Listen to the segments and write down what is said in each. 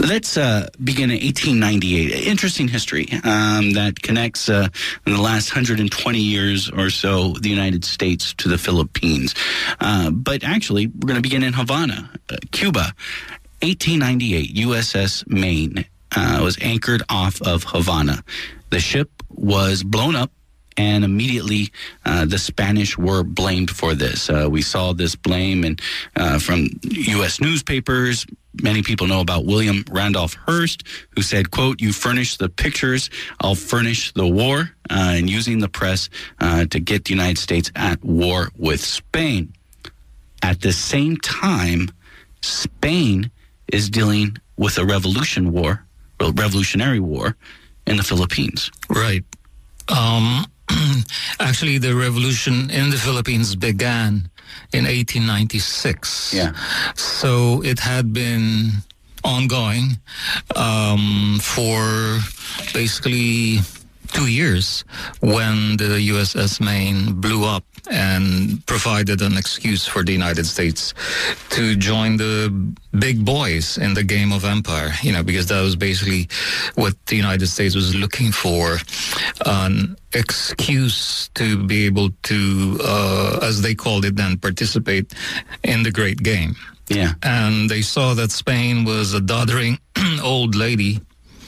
Let's begin in 1898. Interesting history that connects in the last 120 years or so the United States to the Philippines. But actually, we're going to begin in Havana, Cuba. 1898, USS Maine was anchored off of Havana. The ship was blown up, and immediately the Spanish were blamed for this. We saw this blame from U.S. newspapers. Many people know about William Randolph Hearst, who said, quote, "You furnish the pictures, I'll furnish the war," and using the press to get the United States at war with Spain. At the same time, Spain is dealing with a revolutionary war in the Philippines. Right. Actually, the revolution in the Philippines began in 1896. Yeah. So it had been ongoing for basically 2 years when the USS Maine blew up and provided an excuse for the United States to join the big boys in the game of empire, because that was basically what the United States was looking for, an excuse to be able to, as they called it then, participate in the great game. Yeah. And they saw that Spain was a doddering old lady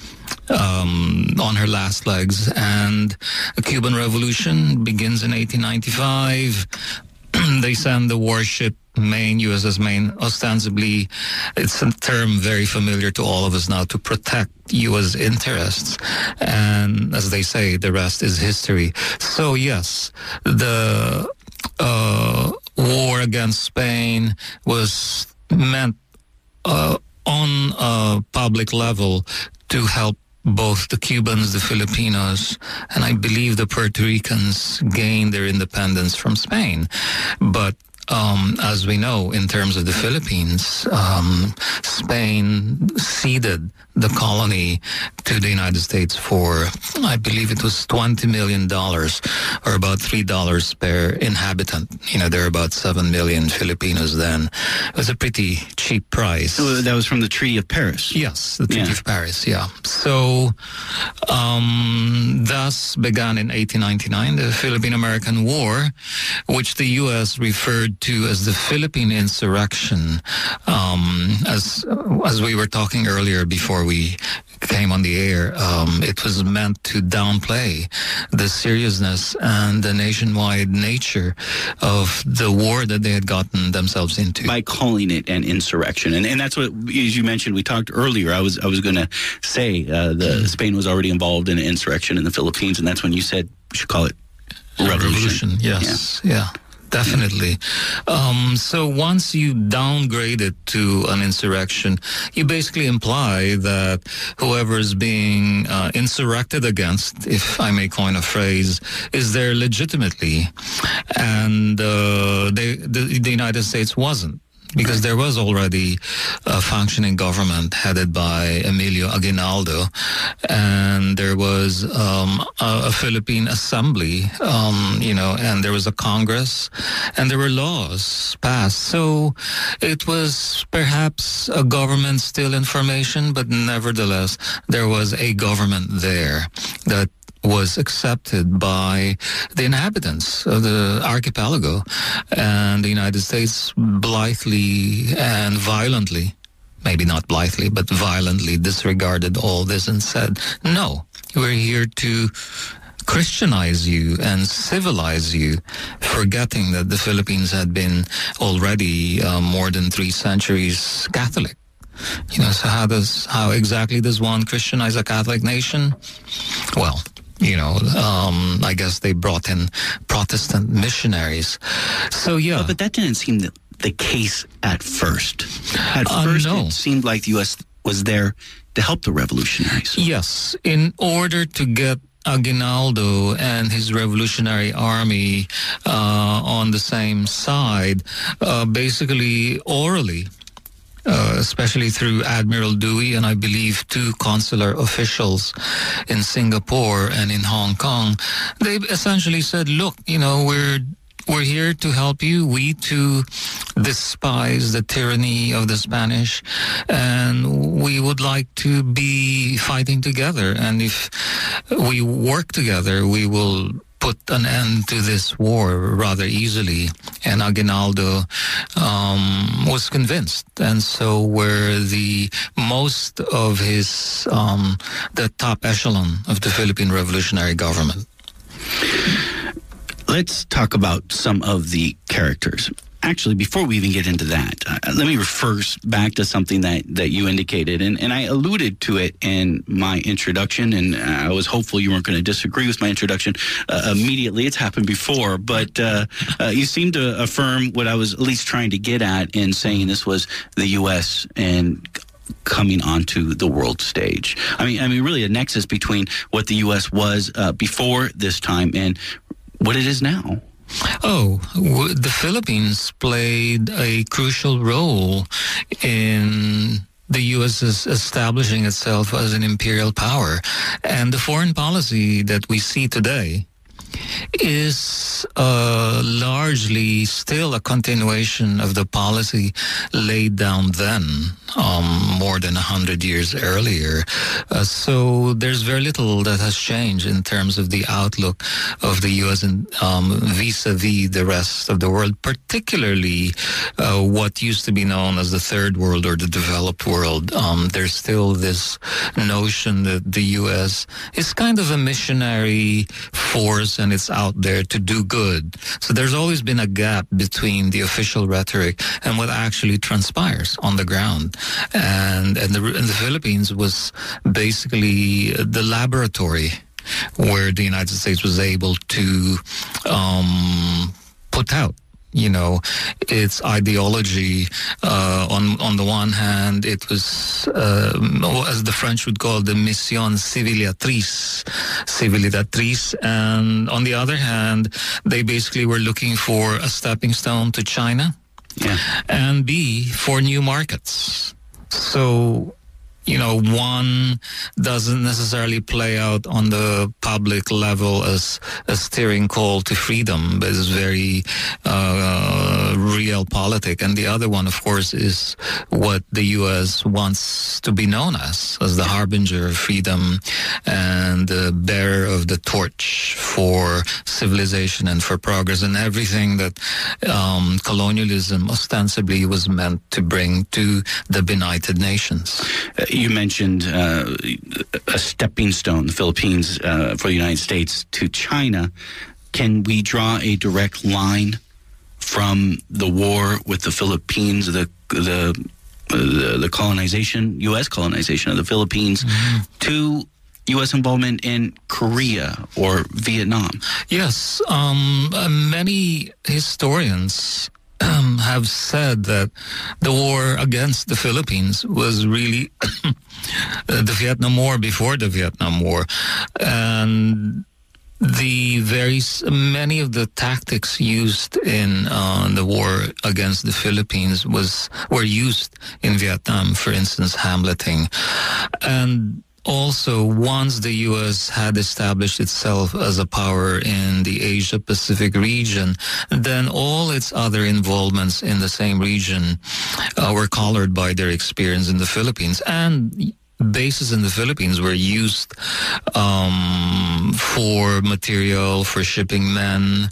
on her last legs, and the Cuban Revolution begins in 1895. They send the warship Maine, USS Maine, ostensibly, it's a term very familiar to all of us now, to protect U.S. interests. And as they say, the rest is history. So yes, the war against Spain was meant on a public level to help both the Cubans, the Filipinos, and I believe the Puerto Ricans gain their independence from Spain. But as we know, in terms of the Philippines, Spain ceded the colony to the United States for, I believe it was $20 million, or about $3 per inhabitant. There are about 7 million Filipinos then. It was a pretty cheap price. So that was from the Treaty of Paris. Yes, the Treaty of Paris, yeah. So thus began in 1899 the Philippine-American War, which the U.S. referred to as the Philippine Insurrection. As we were talking earlier before we came on the air, it was meant to downplay the seriousness and the nationwide nature of the war that they had gotten themselves into. By calling it an insurrection. And that's what, as you mentioned, we talked earlier, I was going to say Spain was already involved in an insurrection in the Philippines, and that's when you said we should call it revolution. Yes, yeah. Definitely. So once you downgrade it to an insurrection, you basically imply that whoever is being insurrected against, if I may coin a phrase, is there legitimately. And the United States wasn't, because there was already a functioning government headed by Emilio Aguinaldo, and there was a Philippine assembly, and there was a Congress, and there were laws passed. So it was perhaps a government still in formation, but nevertheless, there was a government there that was accepted by the inhabitants of the archipelago, and the United States blithely and violently, maybe not blithely, but violently disregarded all this and said, no, we're here to Christianize you and civilize you, forgetting that the Philippines had been already more than 3 centuries Catholic. So how exactly does one Christianize a Catholic nation? Well, I guess they brought in Protestant missionaries. So, yeah. But that didn't seem the case at first. At first, no. It seemed like the U.S. was there to help the revolutionaries. Yes. In order to get Aguinaldo and his revolutionary army on the same side, basically orally, especially through Admiral Dewey and I believe 2 consular officials in Singapore and in Hong Kong, they essentially said, look, we're we're here to help you. We too despise the tyranny of the Spanish, and we would like to be fighting together. And if we work together, we will put an end to this war rather easily. And Aguinaldo was convinced. And so were the most of his, the top echelon of the Philippine Revolutionary Government. Let's talk about some of the characters. Actually, before we even get into that, let me refer back to something that you indicated, and I alluded to it in my introduction, and I was hopeful you weren't going to disagree with my introduction immediately. It's happened before, but you seem to affirm what I was at least trying to get at in saying this was the U.S. and coming onto the world stage. I mean, really a nexus between what the U.S. was before this time and what it is now. Oh, the Philippines played a crucial role in the U.S. is establishing itself as an imperial power. And the foreign policy that we see today is largely still a continuation of the policy laid down then, more than 100 years earlier. So there's very little that has changed in terms of the outlook of the U.S. and vis-a-vis the rest of the world, particularly what used to be known as the Third World or the developed world. There's still this notion that the U.S. is kind of a missionary force and it's out there to do good. So there's always been a gap between the official rhetoric and what actually transpires on the ground. And the Philippines was basically the laboratory where the United States was able to put out, you know, its ideology. On the one hand, it was, as the French would call, the mission civilisatrice, and on the other hand, they basically were looking for a stepping stone to China, and B, for new markets. So, you know, one doesn't necessarily play out on the public level as a steering call to freedom, but it's very realpolitik. And the other one, of course, is what the U.S. wants to be known as the harbinger of freedom and the bearer of the torch for civilization and for progress and everything that colonialism ostensibly was meant to bring to the benighted nations. You mentioned a stepping stone, the Philippines, for the United States to China. Can we draw a direct line from the war with the Philippines, the colonization, U.S. colonization of the Philippines, to U.S. involvement in Korea or Vietnam? Yes, many historians have said that the war against the Philippines was really the Vietnam War before the Vietnam War, and many of the tactics used in the war against the Philippines were used in Vietnam. For instance, hamleting, and also, once the U.S. had established itself as a power in the Asia-Pacific region, then all its other involvements in the same region were colored by their experience in the Philippines. And bases in the Philippines were used for material, for shipping men,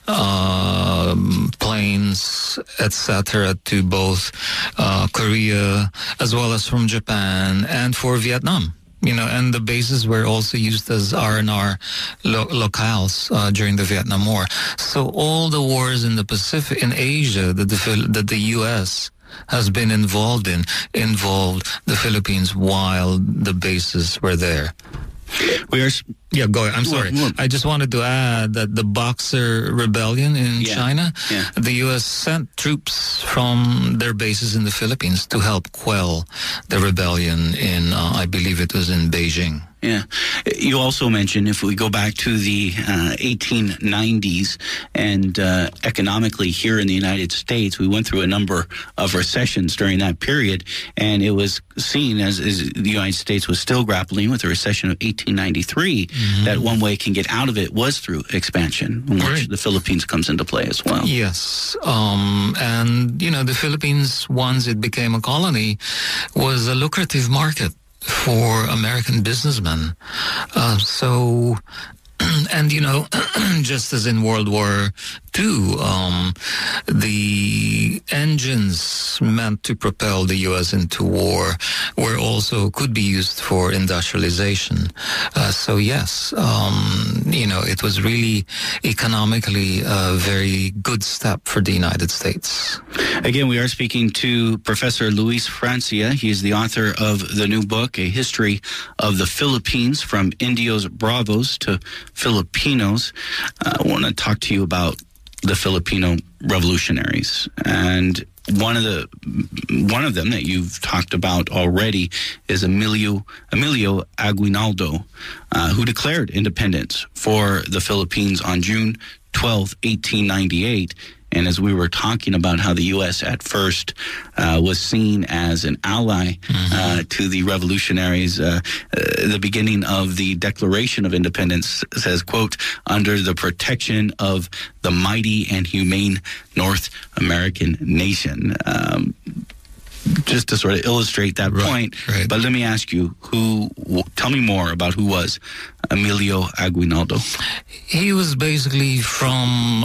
planes, etc., to both Korea as well as from Japan and for Vietnam. You know, and the bases were also used as R&R locales during the Vietnam War. So all the wars in the Pacific, in Asia, that the U.S. has been involved the Philippines while the bases were there. Yeah, go ahead. I'm sorry. I just wanted to add that the Boxer Rebellion in China, the U.S. sent troops from their bases in the Philippines to help quell the rebellion in, I believe it was in Beijing. Yeah. You also mentioned, if we go back to the 1890s and economically here in the United States, we went through a number of recessions during that period, and it was seen as the United States was still grappling with the recession of 1893. that one way it can get out of it was through expansion, in which the Philippines comes into play as well. Yes. And, the Philippines, once it became a colony, was a lucrative market for American businessmen. And, just as in World War II, the engines meant to propel the U.S. into war could be used for industrialization. Yes, it was really economically a very good step for the United States. Again, we are speaking to Professor Luis Francia. He is the author of the new book, A History of the Philippines, From Indios Bravos to Filipinos. I want to talk to you about the Filipino revolutionaries, and one of them that you've talked about already is Emilio Aguinaldo, who declared independence for the Philippines on June 12, 1898. And as we were talking about how the U.S. at first was seen as an ally to the revolutionaries, the beginning of the Declaration of Independence says, quote, under the protection of the mighty and humane North American nation. Just to sort of illustrate that point. Right. But let me ask you, tell me more about who was Emilio Aguinaldo. He was basically from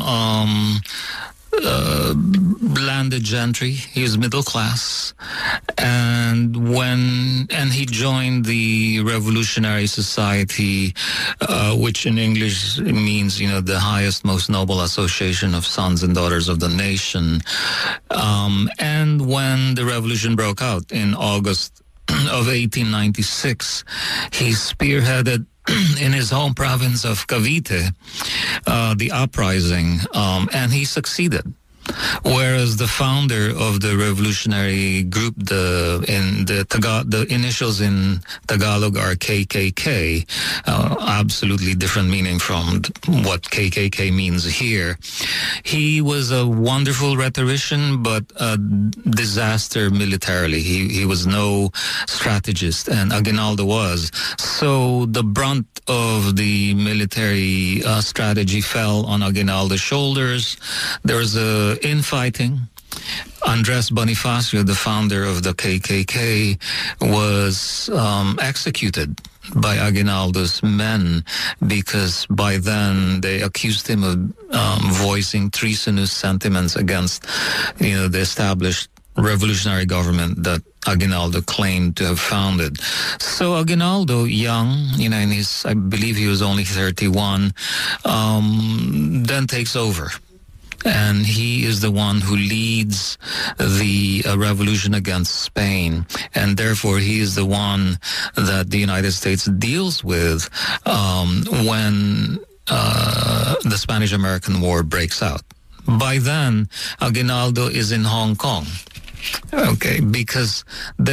landed gentry. He was middle class, and he joined the Revolutionary Society, which in English means the highest, most noble association of sons and daughters of the nation. And when the revolution broke out in August of 1896, he spearheaded in his home province of Cavite the uprising, and he succeeded. Whereas the founder of the revolutionary group, the initials in Tagalog are KKK, absolutely different meaning from what KKK means here. He was a wonderful rhetorician, but a disaster militarily. He was no strategist, and Aguinaldo was. So the brunt of the military strategy fell on Aguinaldo's shoulders. There was infighting. Andres Bonifacio, the founder of the KKK, was executed by Aguinaldo's men because by then they accused him of voicing treasonous sentiments against, the established revolutionary government that Aguinaldo claimed to have founded. So Aguinaldo, young, I believe he was only 31, then takes over. And he is the one who leads the revolution against Spain. And therefore, he is the one that the United States deals with when the Spanish-American War breaks out. By then, Aguinaldo is in Hong Kong. Okay, because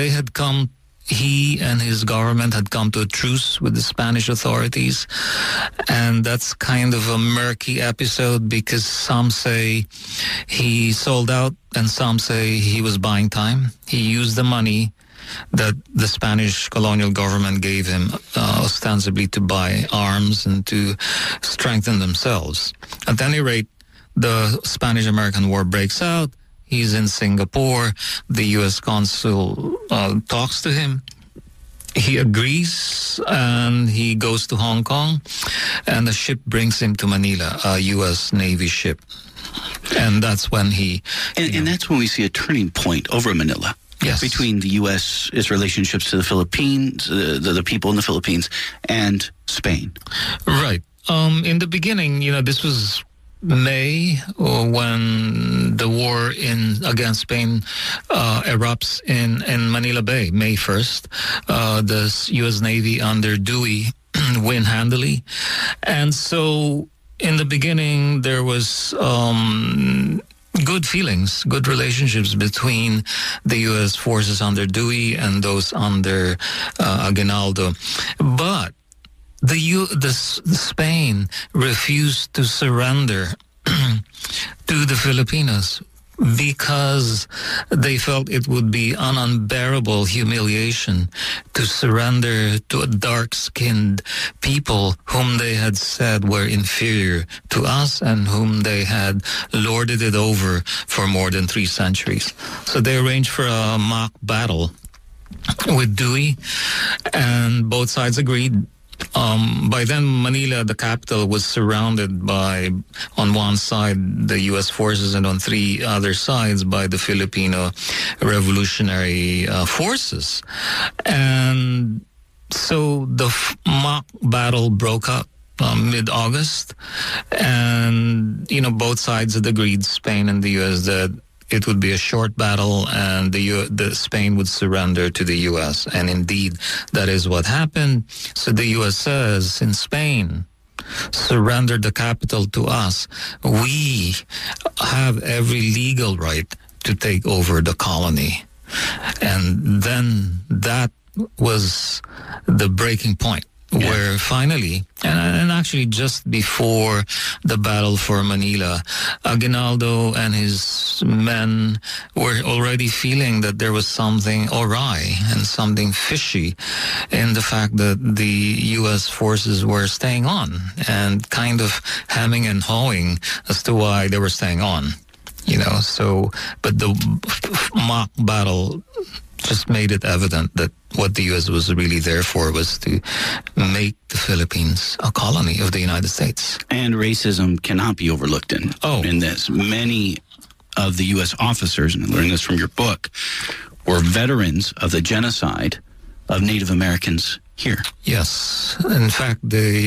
he and his government had come to a truce with the Spanish authorities. And that's kind of a murky episode because some say he sold out and some say he was buying time. He used the money that the Spanish colonial government gave him ostensibly to buy arms and to strengthen themselves. At any rate, the Spanish-American War breaks out. He's in Singapore. The U.S. consul talks to him. He agrees, and he goes to Hong Kong, and the ship brings him to Manila, a U.S. Navy ship. And that's when And that's when we see a turning point over Manila. Yes. Between the U.S., its relationships to the Philippines, the people in the Philippines, and Spain. Right. In the beginning, this was May, when the war against Spain erupts in Manila Bay, May 1st. The U.S. Navy under Dewey win handily. And so in the beginning, there was good feelings, good relationships between the U.S. forces under Dewey and those under Aguinaldo. But the Spain refused to surrender to the Filipinos because they felt it would be an unbearable humiliation to surrender to a dark-skinned people whom they had said were inferior to us and whom they had lorded it over for more than 3 centuries. So they arranged for a mock battle with Dewey, and both sides agreed. By then, Manila, the capital, was surrounded by, on one side, the U.S. forces, and on 3 other sides by the Filipino revolutionary forces. And so the mock battle broke up mid-August, and, both sides had agreed, Spain and the U.S., that it would be a short battle, and the Spain would surrender to the U.S. And indeed, that is what happened. So the U.S. says, in Spain, surrender the capital to us. We have every legal right to take over the colony. And then that was the breaking point. Yeah. Where finally, and actually just before the battle for Manila, Aguinaldo and his men were already feeling that there was something awry and something fishy in the fact that the U.S. forces were staying on, and kind of hemming and hawing as to why they were staying on. But the mock battle just made it evident that what the U.S. was really there for was to make the Philippines a colony of the United States. And racism cannot be overlooked in this. Many of the U.S. officers, and I learned this from your book, were veterans of the genocide of Native Americans here. Yes. In fact,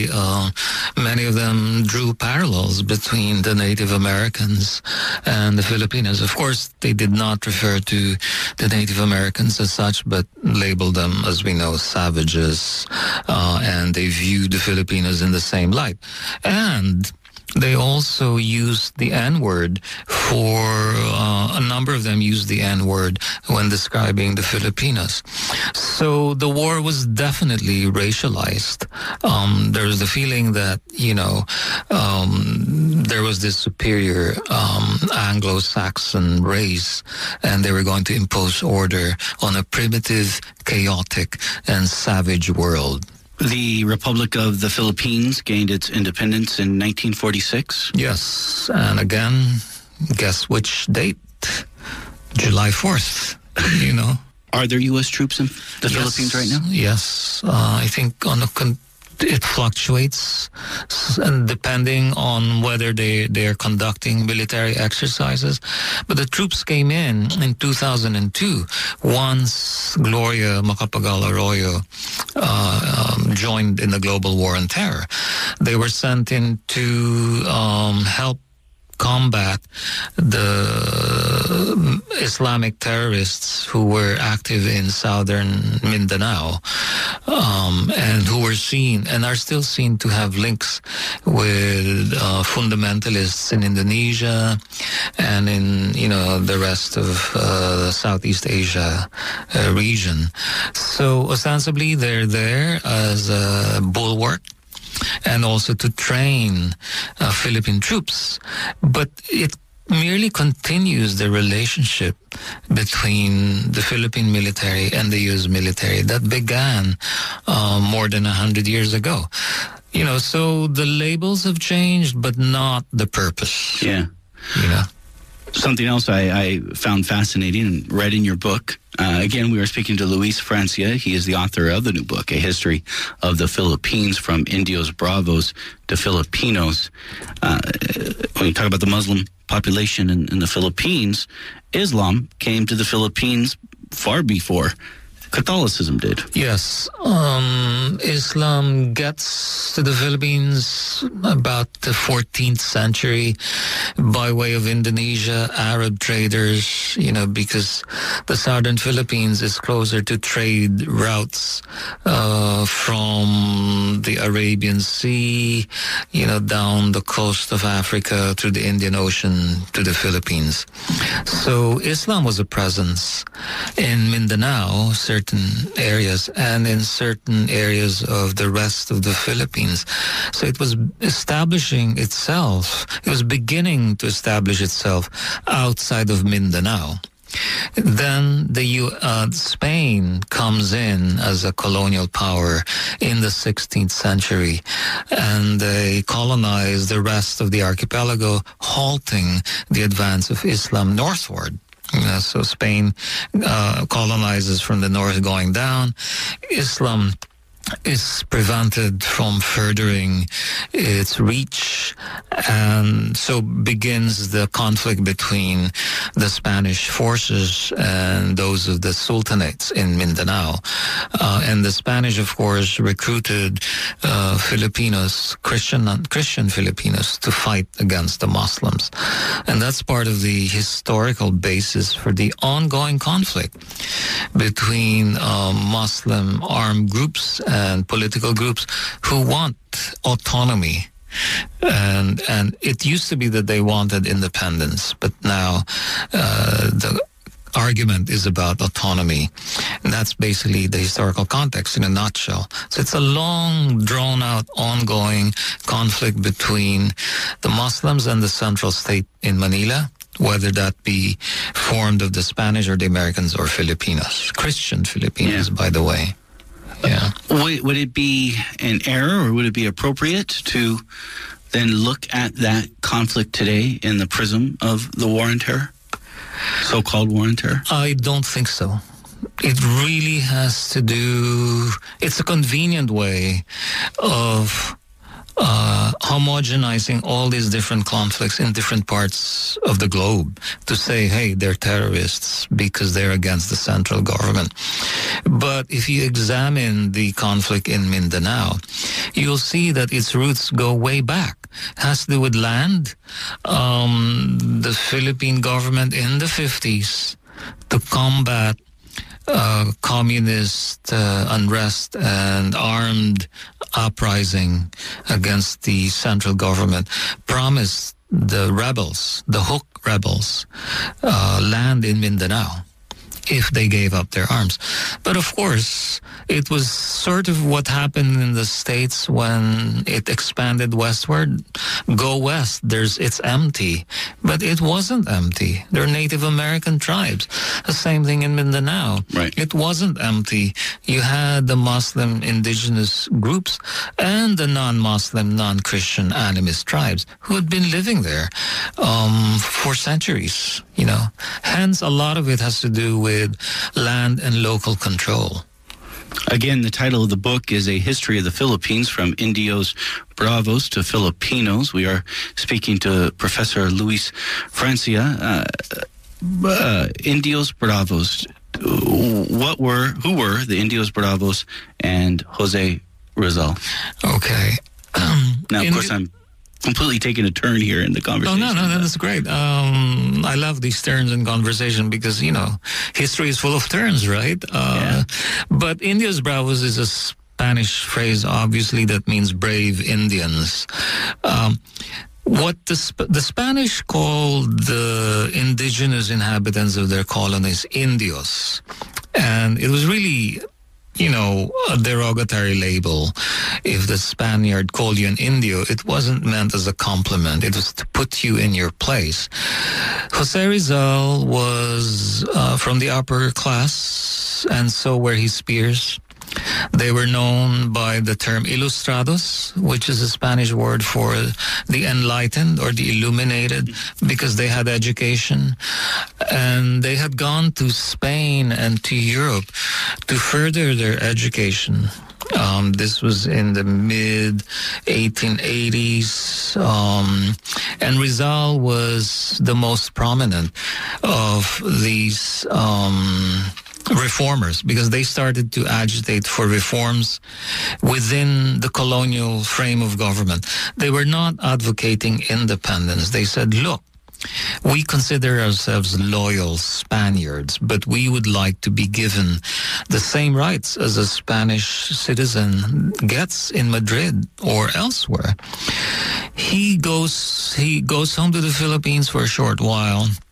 many of them drew parallels between the Native Americans and the Filipinos. Of course, they did not refer to the Native Americans as such, but labeled them, as we know, savages, and they viewed the Filipinos in the same light. And they also used the N-word a number of them used the N-word when describing the Filipinos. So the war was definitely racialized. There was the feeling that, there was this superior Anglo-Saxon race, and they were going to impose order on a primitive, chaotic, and savage world. The Republic of the Philippines gained its independence in 1946? Yes, and again, guess which date? July 4th, Are there U.S. troops in the Philippines right now? Yes, I think it fluctuates, and depending on whether they are conducting military exercises. But the troops came in 2002 once Gloria Macapagal-Arroyo joined in the global war on terror. They were sent in to help combat the Islamic terrorists who were active in southern Mindanao, and who were seen and are still seen to have links with fundamentalists in Indonesia and in the rest of the Southeast Asia region. So ostensibly they're there as a bulwark, and also to train Philippine troops. But it merely continues the relationship between the Philippine military and the U.S. military that began more than 100 years ago. So the labels have changed, but not the purpose. Yeah. Something else I found fascinating and read in your book. Again, we were speaking to Luis Francia. He is the author of the new book, A History of the Philippines, From Indios Bravos to Filipinos. When you talk about the Muslim population in the Philippines, Islam came to the Philippines far before Catholicism did. Yes. Islam gets to the Philippines about the 14th century by way of Indonesia, Arab traders, because the southern Philippines is closer to trade routes from the Arabian Sea, down the coast of Africa through the Indian Ocean to the Philippines. So Islam was a presence in Mindanao, certain areas and in certain areas of the rest of the Philippines. So it was establishing itself, it was beginning to establish itself outside of Mindanao. Then Spain comes in as a colonial power in the 16th century, and they colonize the rest of the archipelago, halting the advance of Islam northward. So Spain colonizes from the north going down. Islam is prevented from furthering its reach, and so begins the conflict between the Spanish forces and those of the sultanates in Mindanao. And the Spanish, of course, recruited Filipinos, Christian Filipinos, to fight against the Muslims. And that's part of the historical basis for the ongoing conflict between Muslim armed groups and political groups who want autonomy. And it used to be that they wanted independence, but now the argument is about autonomy. And that's basically the historical context in a nutshell. So it's a long, drawn-out, ongoing conflict between the Muslims and the central state in Manila, whether that be formed of the Spanish or the Americans or Filipinos. Christian Filipinos, by the way. Yeah. Would it be an error, or would it be appropriate to then look at that conflict today in the prism of the war on terror, so-called war on terror? I don't think so. It really has to do... It's a convenient way of homogenizing all these different conflicts in different parts of the globe to say, hey, they're terrorists because they're against the central government. But if you examine the conflict in Mindanao, you'll see that its roots go way back. It has to do with land. The Philippine government in the 50s to combat communist unrest and armed uprising against the central government promised the rebels, the Huk rebels, land in Mindanao if they gave up their arms. But of course, it was sort of what happened in the States when it expanded westward. Go west, it's empty. But it wasn't empty. There are Native American tribes. The same thing in Mindanao. Right. It wasn't empty. You had the Muslim indigenous groups and the non-Muslim, non-Christian animist tribes who had been living there for centuries. Hence, a lot of it has to do with land and local control. Again, the title of the book is A History of the Philippines, From Indios Bravos to Filipinos. We are speaking to Professor Luis Francia. Indios Bravos. Who were the Indios Bravos and Jose Rizal? Okay. Now, of course, I'm completely taking a turn here in the conversation. Oh, no, that's great. I love these turns in conversation because, history is full of turns, right? Yeah. But Indios Bravos is a Spanish phrase, obviously, that means brave Indians. What the Spanish called the indigenous inhabitants of their colonies Indios. And it was really... a derogatory label. If the Spaniard called you an Indio, it wasn't meant as a compliment. It was to put you in your place. Jose Rizal was from the upper class, and so were his peers. They were known by the term ilustrados, which is a Spanish word for the enlightened or the illuminated, because they had education. And they had gone to Spain and to Europe to further their education. This was in the mid-1880s. And Rizal was the most prominent of these reformers, because they started to agitate for reforms within the colonial frame of government. They were not advocating independence. They said, look, we consider ourselves loyal Spaniards, but we would like to be given the same rights as a Spanish citizen gets in Madrid or elsewhere. He goes home to the Philippines for a short while.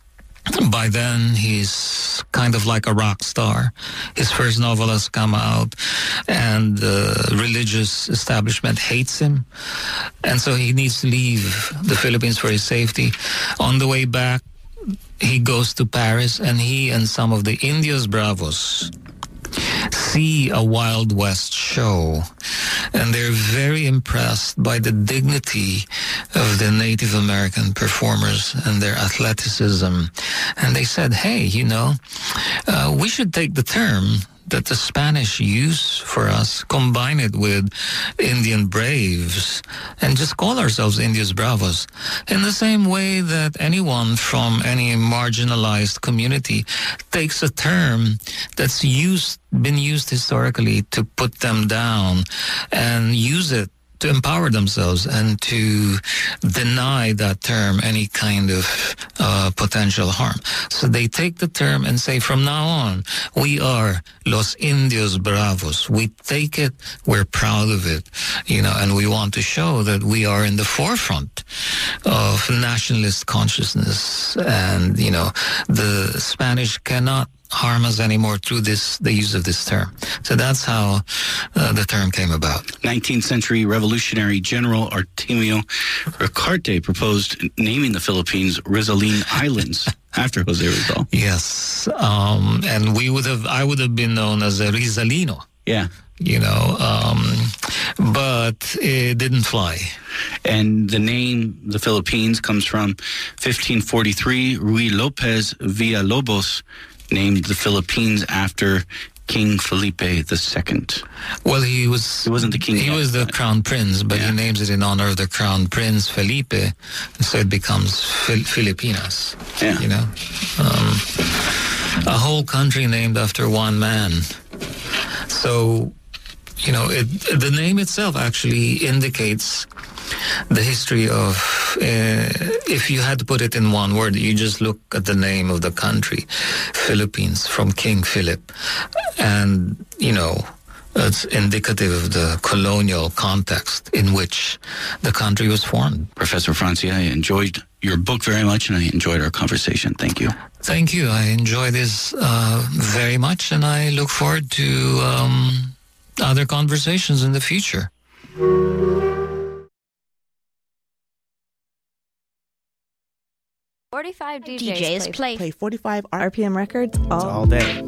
By then, he's kind of like a rock star. His first novel has come out, and the religious establishment hates him. And so he needs to leave the Philippines for his safety. On the way back, he goes to Paris, and he and some of the Indios Bravos see a Wild West show, and they're very impressed by the dignity of the Native American performers and their athleticism. And they said, hey, we should take the term that the Spanish use for us, combine it with Indian Braves, and just call ourselves Indios Bravos. In the same way that anyone from any marginalized community takes a term that's been used historically to put them down and use it to empower themselves and to deny that term any kind of potential harm. So they take the term and say, from now on, we are Los Indios Bravos. We take it, we're proud of it, and we want to show that we are in the forefront of nationalist consciousness. And, the Spanish cannot harm us anymore through the use of this term. So that's how the term came about. 19th century revolutionary General Artemio Ricarte proposed naming the Philippines Rizzaline Islands after Jose Rizal. Yes, and I would have been known as a Rizalino. Yeah. But it didn't fly. And the name, the Philippines, comes from 1543. Ruy Lopez Villalobos named the Philippines after King Felipe II. Well, He wasn't the king. He was the crown prince, but he names it in honor of the crown prince Felipe, so it becomes Filipinas. Yeah. A whole country named after one man. So, the name itself actually indicates the history of, if you had to put it in one word, you just look at the name of the country, Philippines, from King Philip. And, it's indicative of the colonial context in which the country was formed. Professor Francia, I enjoyed your book very much, and I enjoyed our conversation. Thank you. Thank you. I enjoy this very much, and I look forward to other conversations in the future. 45 DJs play 45 RPM records all day.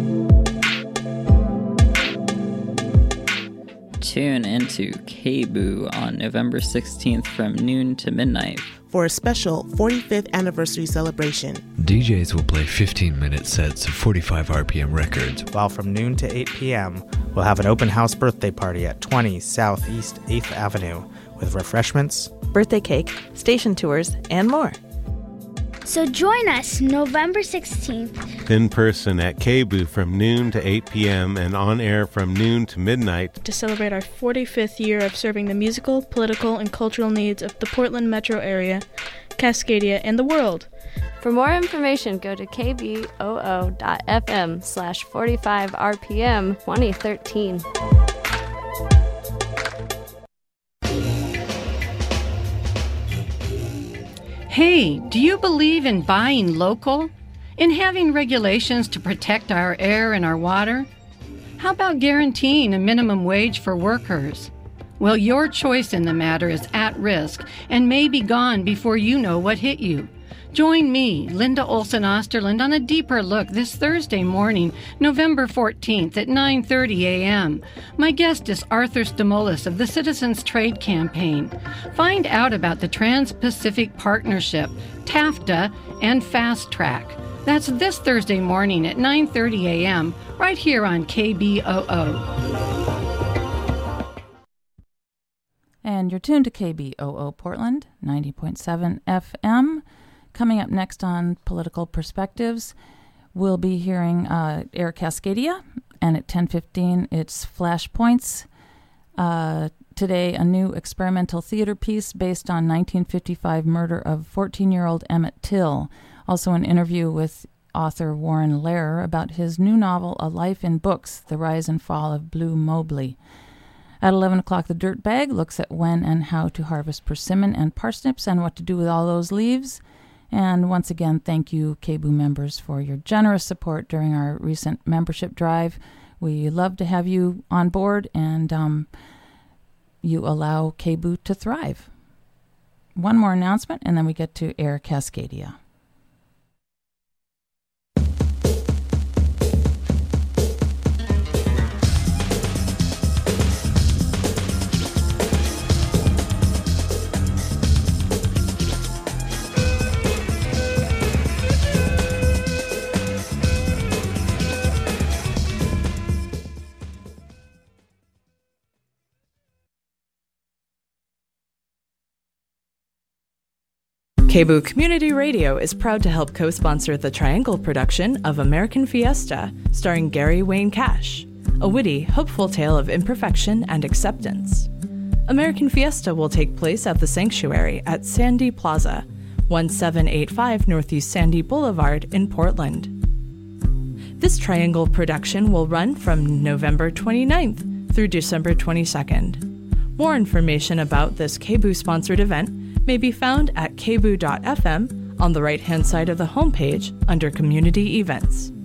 Tune into KBOO on November 16th from noon to midnight for a special 45th anniversary celebration. DJs will play 15-minute sets of 45 RPM records. While from noon to 8 p.m., we'll have an open house birthday party at 20 Southeast 8th Avenue with refreshments, birthday cake, station tours, and more. So join us November 16th in person at KBOO from noon to 8 p.m. and on air from noon to midnight to celebrate our 45th year of serving the musical, political, and cultural needs of the Portland metro area, Cascadia, and the world. For more information, go to kboo.fm/45rpm 2013. Hey, do you believe in buying local? In having regulations to protect our air and our water? How about guaranteeing a minimum wage for workers? Well, your choice in the matter is at risk and may be gone before you know what hit you. Join me, Linda Olson Osterland, on a deeper look this Thursday morning, November 14th at 9:30 a.m. My guest is Arthur Stamolis of the Citizens Trade Campaign. Find out about the Trans-Pacific Partnership, TAFTA, and Fast Track. That's this Thursday morning at 9:30 a.m. right here on KBOO. And you're tuned to KBOO Portland, 90.7 FM. Coming up next on Political Perspectives, we'll be hearing Air Cascadia, and at 10:15 it's Flashpoints. Today, a new experimental theater piece based on 1955 murder of 14-year-old Emmett Till. Also an interview with author Warren Lehrer about his new novel, A Life in Books, The Rise and Fall of Blue Mobley. At 11 o'clock, The Dirt Bag looks at when and how to harvest persimmon and parsnips and what to do with all those leaves. And once again, thank you, KBOO members, for your generous support during our recent membership drive. We love to have you on board, and you allow KBOO to thrive. One more announcement, and then we get to Air Cascadia. KBOO Community Radio is proud to help co-sponsor the Triangle production of American Fiesta, starring Gary Wayne Cash, a witty, hopeful tale of imperfection and acceptance. American Fiesta will take place at the Sanctuary at Sandy Plaza, 1785 Northeast Sandy Boulevard in Portland. This Triangle production will run from November 29th through December 22nd. More information about this KBOO-sponsored event may be found at kboo.fm on the right-hand side of the homepage under Community Events.